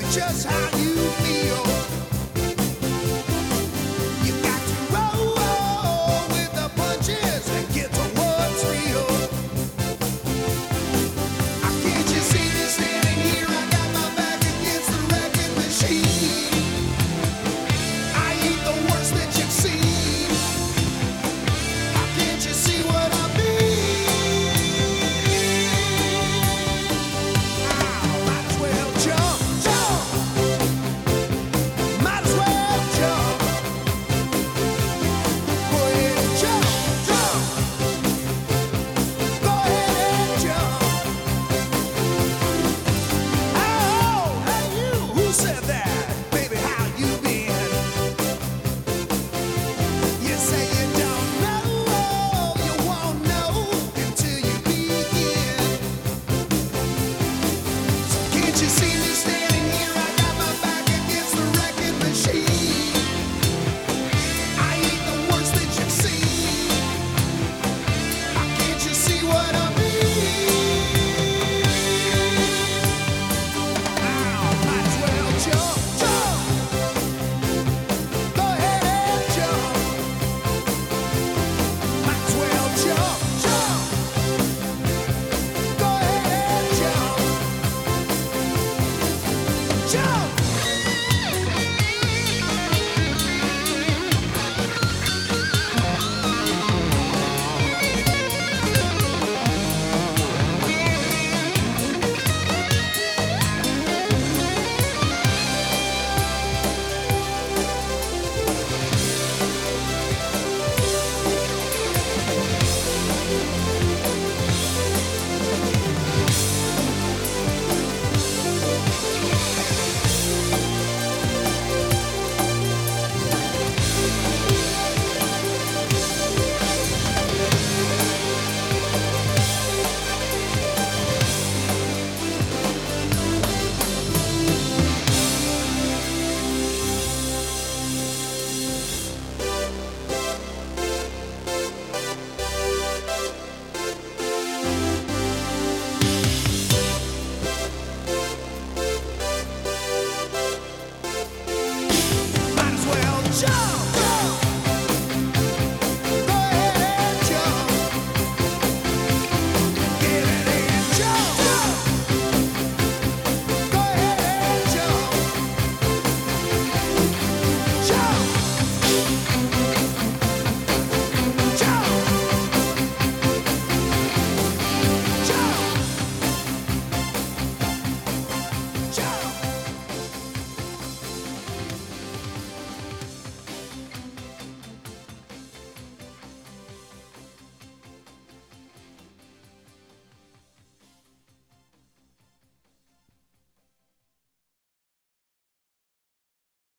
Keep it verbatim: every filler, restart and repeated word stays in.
just how you feel. You got to roll with the punches and get to what's real. I can't you see me standing here? I got my back against the wrecking machine. I ain't the worst that you've seen. How can't you see what I mean? Oh, might as well jump, jump. Might as well jump. Go ahead and jump, jump. Go ahead and jump. Oh, hey you, who said that? Baby, how you been? You say you don't know, you won't know until you begin. So can't you see me standing here? I got my back against the wrecking machine. I ain't the worst that you've seen. How can't you see what I mean? Oh, might as well jump, jump. Go ahead and jump. Might as well jump, jump. Go ahead and jump. Jump.